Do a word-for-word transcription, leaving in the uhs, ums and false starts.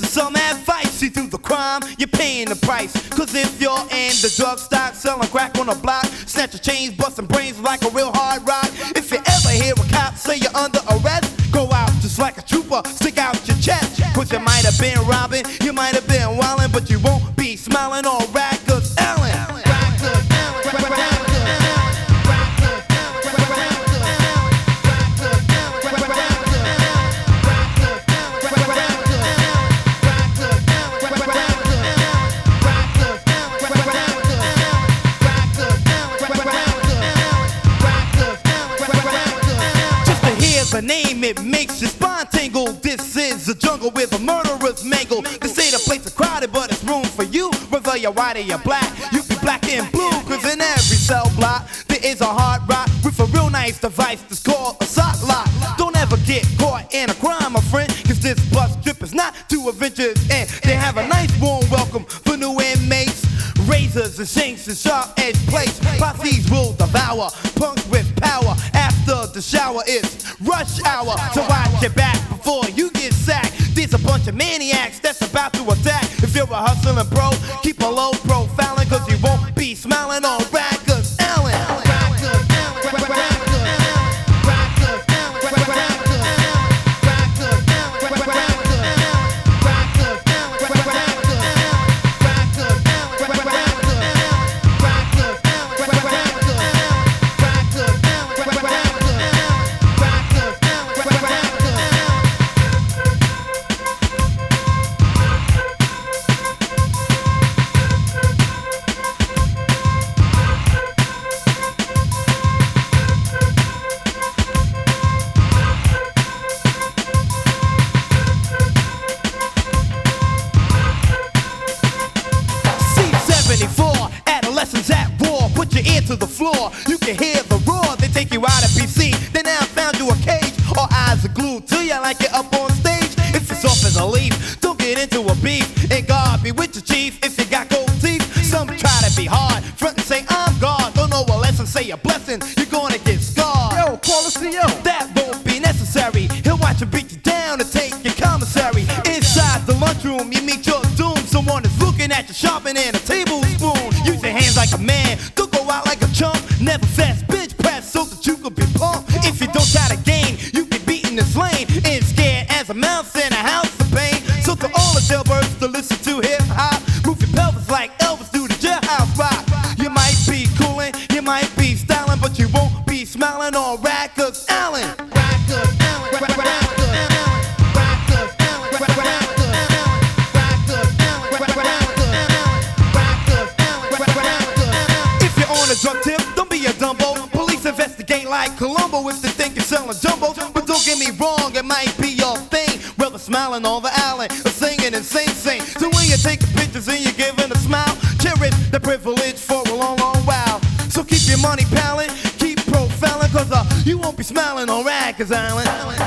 some advice, see through the crime, you're paying the price. Cause if you're in the drug stock, selling crack on the block, snatch your chains, busting brains like a real hard rock. If you ever hear a cop say you're under arrest, go out just like a trooper, stick out your chest. Cause you might have been robbing, you might have been wildin', but you won't be smiling on Rikers Island. The name, it makes your spine tingle. This is a jungle with a murderer's mangle. They say the place is crowded, but it's room for you. Whether you're white or you're black, you be black and blue. Cause in every cell block, there is a hard rock with a real nice device that's called a sock lock. Don't ever get caught in a crime, my friend, cause this bus trip is not to Avengers. And they have a nice warm welcome for new inmates. Razors and shanks and sharp edge plates. Posses will devour punks with power. After the shower, it's rush hour. So watch your back before you get sacked. There's a bunch of maniacs that's about to attack. If you're a hustling pro, keep a low profiling, cause you won't be smiling on Rikers Island. Adolescents at war, put your ear to the floor. You can hear the roar, they take you out of P C. They now found you a cage, all eyes are glued to you like you're up on stage. If you're soft as a leaf, don't get into a beef. And God be with you, chief, if you got gold teeth. Some try to be hard, front and say I'm God. Don't know a lesson, say a blessing, you're gonna get scarred. Yo, call us C O. That won't be necessary. He'll watch you beat you down and take your commissary. Inside the lunchroom, you meet your doom. Someone is looking at you, sharpening a tablespoon. Use your hands like a man, don't go out like a chump. Never fast bench press so that you could be pumped. If you don't try to gain, you be beaten this lane. And scared as a mouse in a house of pain. So to all the jailbirds to listen to hip hop, move your pelvis like Elvis do the jailhouse rock. You might be coolin', you might be styling, but you won't be smiling on Rikers Island. Rikers Island, Rikers Island. Drug tip, don't be a dumbo. Police investigate like Columbo if they think you're selling jumbo. But don't get me wrong, it might be your thing. Whether smiling on the island or singing and sing sing. So when you're taking pictures and you're giving a smile, cherish the privilege for a long, long while. So keep your money palin', keep profiling, cause uh, you won't be smiling on Rikers Island.